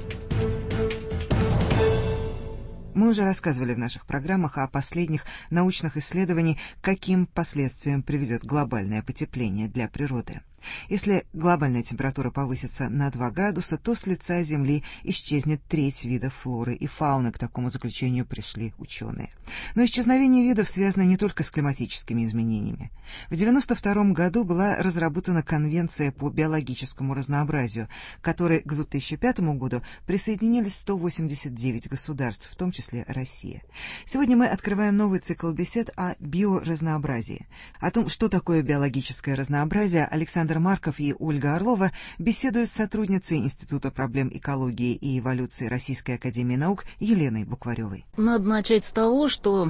Мы уже рассказывали в наших программах о последних научных исследованиях, каким последствиям приведет глобальное потепление для природы. Если глобальная температура повысится на два градуса, то с лица Земли исчезнет треть видов флоры и фауны. К такому заключению пришли ученые. Но исчезновение видов связано не только с климатическими изменениями. В девяносто втором году была разработана Конвенция по биологическому разнообразию, к которой к две тысячи пятому году присоединились сто восемьдесят девять государств, в том числе Россия. Сегодня мы открываем новый цикл бесед о биоразнообразии. О том, что такое биологическое разнообразие, Александр Марков и Ольга Орлова беседуют с сотрудницей Института проблем экологии и эволюции Российской академии наук Еленой Букваревой. Надо начать с того, что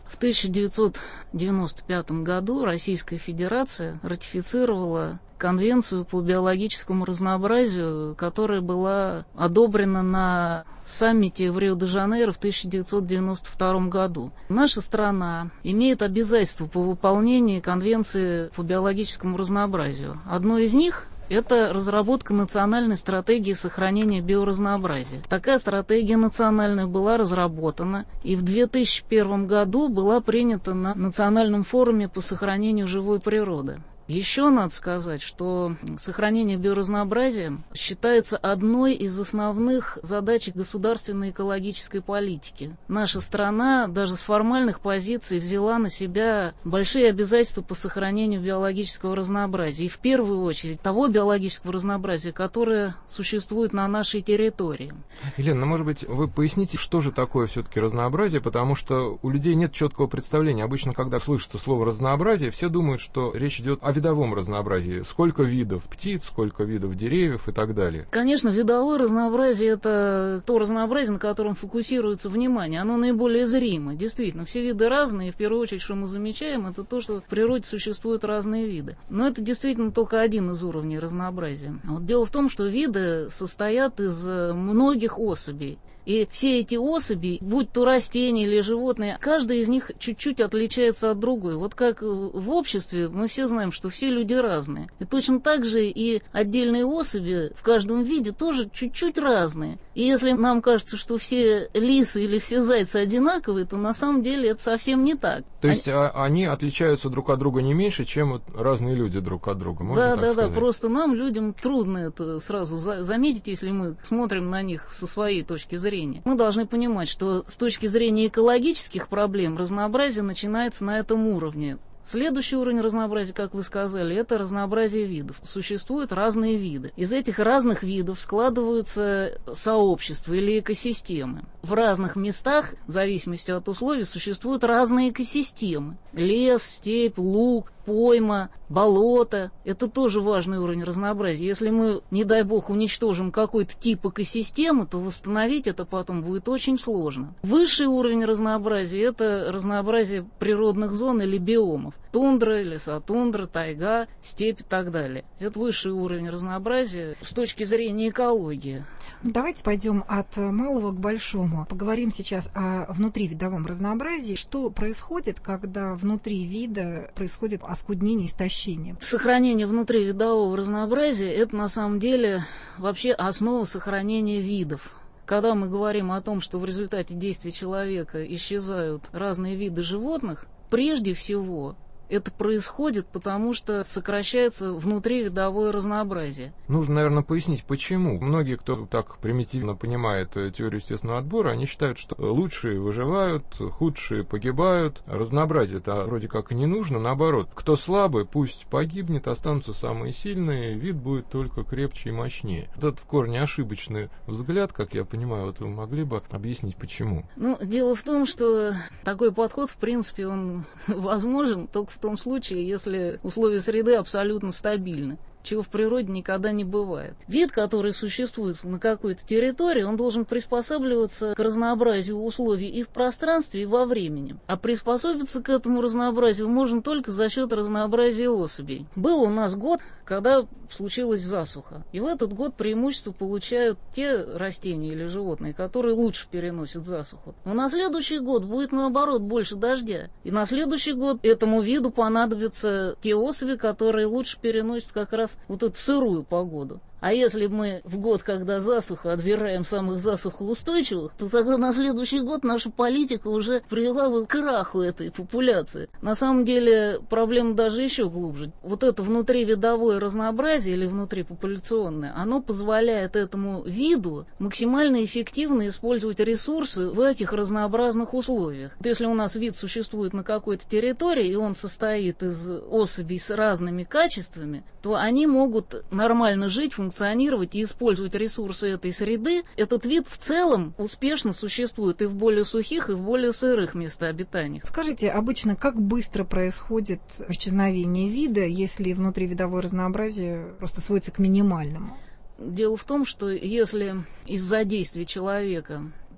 В тысяча девятьсот девяносто пятом году Российская Федерация ратифицировала Конвенцию по биологическому разнообразию, которая была одобрена на саммите в Рио-де-Жанейро в тысяча девятьсот девяносто втором году. Наша страна имеет обязательства по выполнению Конвенции по биологическому разнообразию. Одно из них – это разработка национальной стратегии сохранения биоразнообразия. Такая стратегия национальная была разработана и в две тысячи первом году была принята на Национальном форуме по сохранению живой природы. Еще надо сказать, что сохранение биоразнообразия считается одной из основных задач государственной экологической политики. Наша страна даже с формальных позиций взяла на себя большие обязательства по сохранению биологического разнообразия. И в первую очередь того биологического разнообразия, которое существует на нашей территории. Елена, ну, может быть, вы поясните, что же такое все-таки разнообразие, потому что у людей нет четкого представления. Обычно, когда слышится слово «разнообразие», все думают, что речь идет о видовом разнообразии. Сколько видов птиц, сколько видов деревьев и так далее. Конечно, видовое разнообразие – это то разнообразие, на котором фокусируется внимание. Оно наиболее зримо. Действительно, все виды разные. И в первую очередь, что мы замечаем, это то, что в природе существуют разные виды. Но это действительно только один из уровней разнообразия. Вот дело в том, что виды состоят из многих особей. И все эти особи, будь то растения или животные, каждая из них чуть-чуть отличается от другой. Вот как в обществе мы все знаем, что все люди разные. И точно так же и отдельные особи в каждом виде тоже чуть-чуть разные. И если нам кажется, что все лисы или все зайцы одинаковые, то на самом деле это совсем не так. То есть они, они отличаются друг от друга не меньше, чем вот разные люди друг от друга, можно да, так да, сказать? Да, просто нам, людям, трудно это сразу за- заметить, если мы смотрим на них со своей точки зрения. Мы должны понимать, что с точки зрения экологических проблем разнообразие начинается на этом уровне. Следующий уровень разнообразия, как вы сказали, это разнообразие видов. Существуют разные виды. Из этих разных видов складываются сообщества или экосистемы. В разных местах, в зависимости от условий, существуют разные экосистемы. Лес, степь, луг, пойма, болото. Это тоже важный уровень разнообразия. Если мы, не дай бог, уничтожим какой-то тип экосистемы, то восстановить это потом будет очень сложно. Высший уровень разнообразия – это разнообразие природных зон или биомов. Тундра, лесотундра, тайга, степь и так далее. Это высший уровень разнообразия с точки зрения экологии. Давайте пойдем от малого к большому. Поговорим сейчас о внутривидовом разнообразии. Что происходит, когда внутри вида происходит оскуднение, истощение? Сохранение внутривидового разнообразия – это на самом деле вообще основа сохранения видов. Когда мы говорим о том, что в результате действий человека исчезают разные виды животных, прежде всего это происходит, потому что сокращается внутривидовое разнообразие. Нужно, наверное, пояснить, почему. Многие, кто так примитивно понимает теорию естественного отбора, они считают, что лучшие выживают, худшие погибают. Разнообразие-то вроде как и не нужно. Наоборот, кто слабый, пусть погибнет, останутся самые сильные, вид будет только крепче и мощнее. Вот этот в корне ошибочный взгляд, как я понимаю, вот вы могли бы объяснить, почему? Ну, дело в том, что такой подход, в принципе, он возможен только в том случае, если условия среды абсолютно стабильны, чего в природе никогда не бывает. Вид, который существует на какой-то территории, он должен приспосабливаться к разнообразию условий и в пространстве, и во времени. А приспособиться к этому разнообразию можно только за счет разнообразия особей. Был у нас год, когда случилась засуха. И в этот год преимущество получают те растения или животные, которые лучше переносят засуху. Но на следующий год будет, наоборот, больше дождя. И на следующий год этому виду понадобятся те особи, которые лучше переносят как раз вот эту сырую погоду. А если мы в год, когда засуха, отбираем самых засухоустойчивых, то тогда на следующий год наша политика уже привела бы к краху этой популяции. На самом деле проблема даже еще глубже. Вот это внутривидовое разнообразие или внутрипопуляционное, оно позволяет этому виду максимально эффективно использовать ресурсы в этих разнообразных условиях. Вот если у нас вид существует на какой-то территории, и он состоит из особей с разными качествами, то они могут нормально жить, функционировать и использовать ресурсы этой среды. Этот вид в целом успешно существует и в более сухих, и в более сырых местообитаниях. Скажите, обычно как быстро происходит исчезновение вида, если внутривидовое разнообразие просто сводится к минимальному? Дело в том, что если из-за действий человека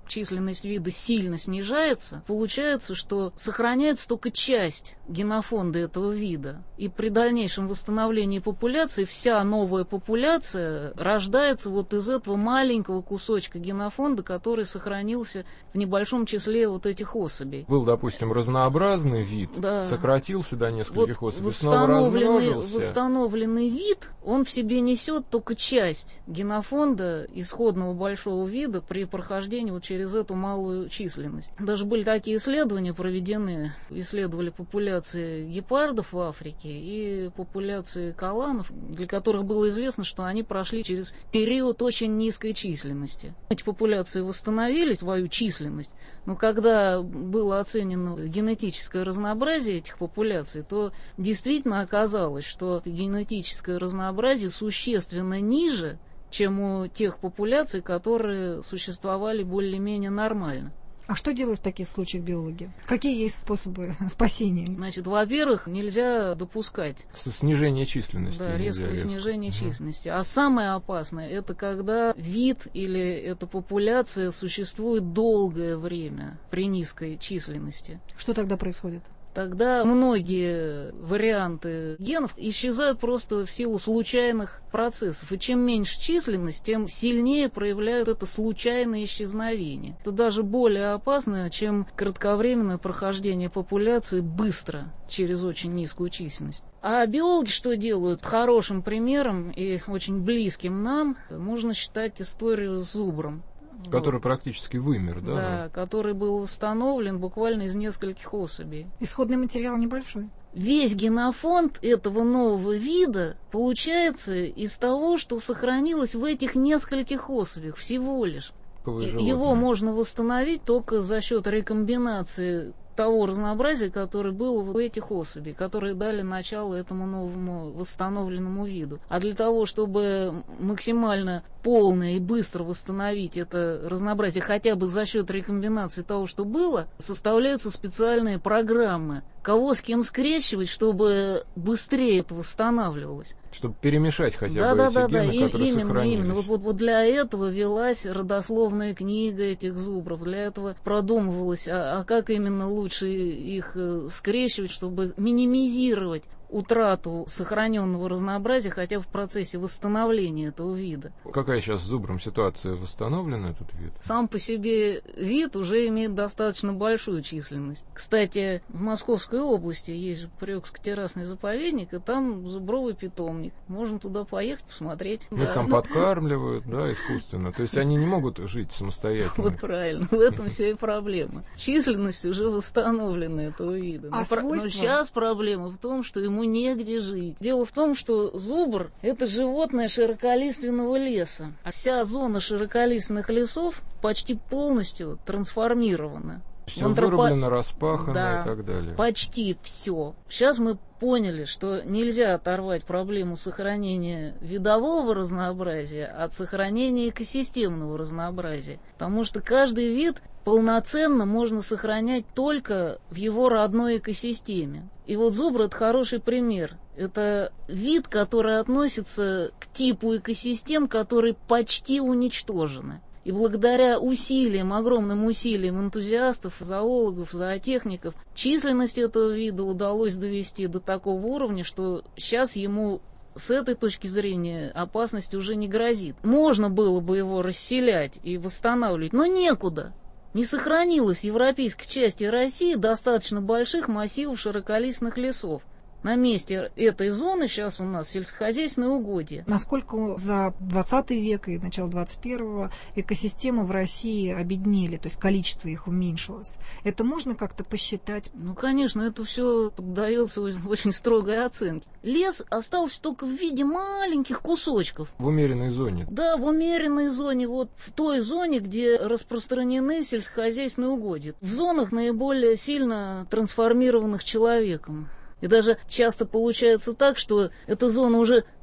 численность вида сильно снижается, получается, что сохраняется только часть генофонда этого вида. И при дальнейшем восстановлении популяции вся новая популяция рождается вот из этого маленького кусочка генофонда, который сохранился в небольшом числе вот этих особей. Был, допустим, разнообразный вид, да. сократился до нескольких вот особей, снова размножился. Восстановленный вид, он в себе несет только часть генофонда исходного большого вида при прохождении вот через эту малую численность. Даже были такие исследования проведены, исследовали популяции гепардов в Африке и популяции каланов, для которых было известно, что они прошли через период очень низкой численности. Эти популяции восстановили свою численность, но когда было оценено генетическое разнообразие этих популяций, то действительно оказалось, что генетическое разнообразие существенно ниже, чем у тех популяций, которые существовали более-менее нормально. А что делают в таких случаях биологи? Какие есть способы спасения? Значит, во-первых, нельзя допускать снижение численности. Да, резкое резко. снижение угу. численности. А самое опасное, это когда вид или эта популяция существует долгое время при низкой численности. Что тогда происходит? Тогда многие варианты генов исчезают просто в силу случайных процессов. И чем меньше численность, тем сильнее проявляют это случайное исчезновение. Это даже более опасно, чем кратковременное прохождение популяции быстро через очень низкую численность. А биологи что делают? Хорошим примером и очень близким нам можно считать историю с зубром. Который вот. практически вымер, да? Да, который был восстановлен буквально из нескольких особей. Исходный материал небольшой. Весь генофонд этого нового вида получается из того, что сохранилось в этих нескольких особях всего лишь. Его можно восстановить только за счет рекомбинации того разнообразия, которое было у этих особей, которые дали начало этому новому восстановленному виду. А для того, чтобы максимально полно и быстро восстановить это разнообразие хотя бы за счет рекомбинации того, что было, составляются специальные программы, кого с кем скрещивать, чтобы быстрее это восстанавливалось. Чтобы перемешать хотя да, бы да, эти да, гены, да, которые именно, сохранились. Именно. Вот, вот, вот для этого велась родословная книга этих зубров, для этого продумывалось, а, а как именно лучше их скрещивать, чтобы минимизировать утрату сохраненного разнообразия хотя бы в процессе восстановления этого вида. Какая сейчас с зубром ситуация? Восстановлен этот вид? Сам по себе вид уже имеет достаточно большую численность. Кстати, в Московской области есть же Приокско-террасный заповедник, и там зубровый питомник. Можно туда поехать, посмотреть. Их да. там подкармливают, да, искусственно. То есть они не могут жить самостоятельно. Вот правильно, в этом вся и проблема. Численность уже восстановлена этого вида. А но, но сейчас проблема в том, что ему негде жить. Дело в том, что зубр – это животное широколиственного леса. А вся зона широколиственных лесов почти полностью трансформирована. Все антропо... вырублено, распахано да, и так далее. Почти все. Сейчас мы поняли, что нельзя оторвать проблему сохранения видового разнообразия от сохранения экосистемного разнообразия. Потому что каждый вид полноценно можно сохранять только в его родной экосистеме. И вот зубр – это хороший пример. Это вид, который относится к типу экосистем, которые почти уничтожены. И благодаря усилиям, огромным усилиям энтузиастов, зоологов, зоотехников, численность этого вида удалось довести до такого уровня, что сейчас ему с этой точки зрения опасность уже не грозит. Можно было бы его расселять и восстанавливать, но некуда. Не сохранилось в европейской части России достаточно больших массивов широколиственных лесов. На месте этой зоны сейчас у нас сельскохозяйственные угодья. Насколько за двадцатый век и начало двадцать первого экосистемы в России обеднели, то есть количество их уменьшилось? Это можно как-то посчитать? Ну, конечно, это все поддается очень строгой оценке. Лес остался только в виде маленьких кусочков. В умеренной зоне? Да, в умеренной зоне, вот в той зоне, где распространены сельскохозяйственные угодья. В зонах наиболее сильно трансформированных человеком. И даже часто получается так, что эта зона уже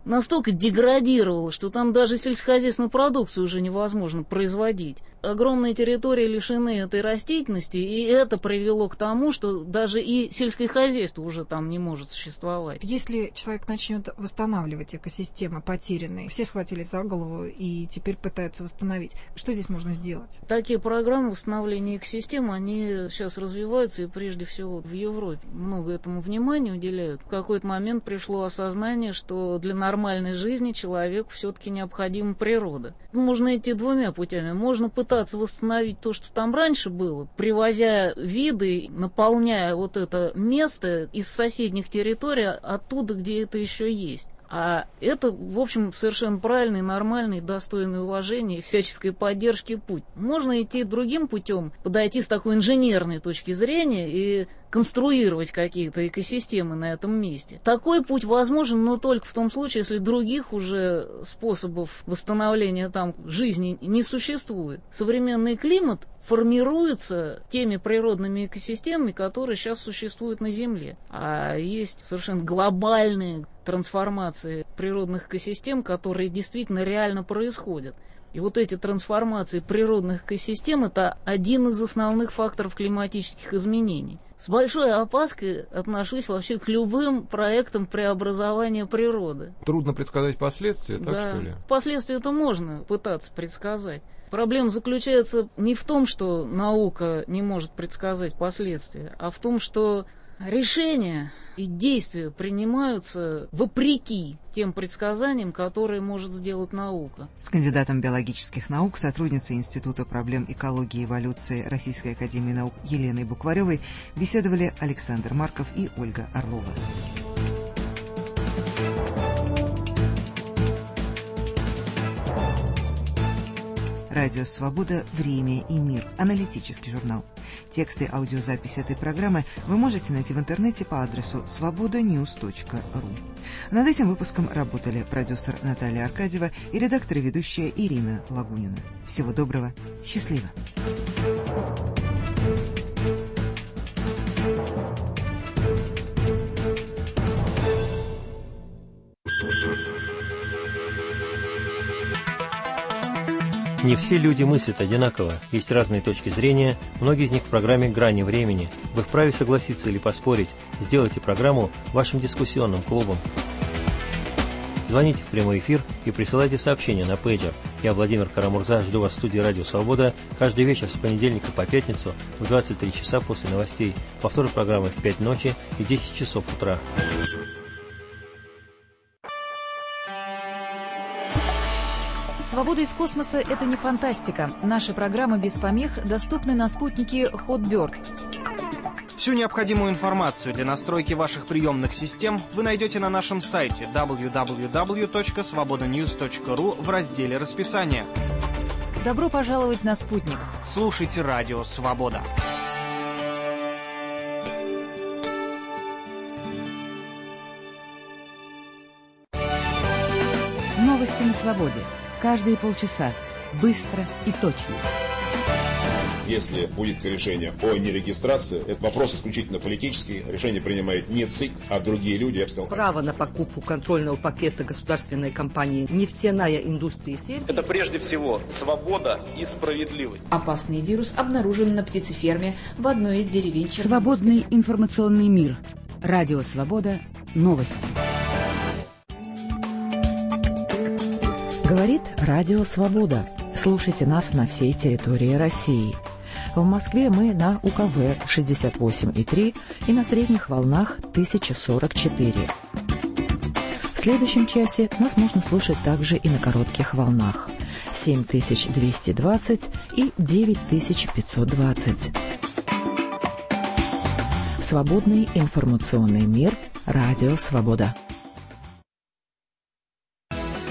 настолько деградировало, что там даже сельскохозяйственную продукцию уже невозможно производить. Огромные территории лишены этой растительности, и это привело к тому, что даже и сельское хозяйство уже там не может существовать. Если человек начнет восстанавливать экосистемы потерянные, все схватились за голову и теперь пытаются восстановить, что здесь можно сделать? Такие программы восстановления экосистем, они сейчас развиваются, и прежде всего в Европе много этому внимания уделяют. В какой-то момент пришло осознание, что для нормальной жизни человеку все-таки необходима природа. Можно идти двумя путями. Можно пытаться восстановить то, что там раньше было, привозя виды, наполняя вот это место из соседних территорий, оттуда, где это еще есть. А это, в общем, совершенно правильный, нормальный, достойный уважения и всяческой поддержки путь. Можно идти другим путем, подойти с такой инженерной точки зрения и конструировать какие-то экосистемы на этом месте. Такой путь возможен, но только в том случае, если других уже способов восстановления там жизни не существует. Современный климат формируется теми природными экосистемами, которые сейчас существуют на Земле. А есть совершенно глобальные трансформации природных экосистем, которые действительно реально происходят. И вот эти трансформации природных экосистем – это один из основных факторов климатических изменений. С большой опаской отношусь вообще к любым проектам преобразования природы. Трудно предсказать последствия, так да. что ли? Последствия-то можно пытаться предсказать. Проблема заключается не в том, что наука не может предсказать последствия, а в том, что решения и действия принимаются вопреки тем предсказаниям, которые может сделать наука. С кандидатом биологических наук, сотрудницей Института проблем экологии и эволюции Российской академии наук Еленой Букваревой беседовали Александр Марков и Ольга Орлова. Радио «Свобода. Время и мир». Аналитический журнал. Тексты аудиозаписи этой программы вы можете найти в интернете по адресу свобода ньюс точка ру. Над этим выпуском работали продюсер Наталья Аркадьева и редактор и ведущая Ирина Лагунина. Всего доброго. Счастливо. Не все люди мыслят одинаково, есть разные точки зрения, многие из них в программе «Грани времени». Вы вправе согласиться или поспорить, сделайте программу вашим дискуссионным клубом. Звоните в прямой эфир и присылайте сообщения на пейджер. Я, Владимир Карамурза, жду вас в студии «Радио Свобода» каждый вечер с понедельника по пятницу в двадцать три часа после новостей, повтор программы в пять ночи и десять часов утра. «Свобода из космоса» — это не фантастика. Наши программы без помех доступны на спутнике Hotbird. Всю необходимую информацию для настройки ваших приемных систем вы найдете на нашем сайте дабл ю дабл ю дабл ю точка свобода ньюс точка ру в разделе «Расписание». Добро пожаловать на спутник. Слушайте радио «Свобода». Новости на свободе. Каждые полчаса. Быстро и точно. Если будет решение о нерегистрации, это вопрос исключительно политический. Решение принимает не ЦИК, а другие люди, я бы сказал. Право на покупку контрольного пакета государственной компании «Нефтяная индустрия Сербии». Это прежде всего свобода и справедливость. Опасный вирус обнаружен на птицеферме в одной из деревень. Свободный информационный мир. Радио «Свобода». Новости. Говорит Радио Свобода. Слушайте нас на всей территории России. В Москве мы на У Ка Вэ шестьдесят восемь и три и на средних волнах тысяча сорок четыре. В следующем часе нас можно слушать также и на коротких волнах семь тысяч двести двадцать и девять тысяч пятьсот двадцать. Свободный информационный мир. Радио Свобода.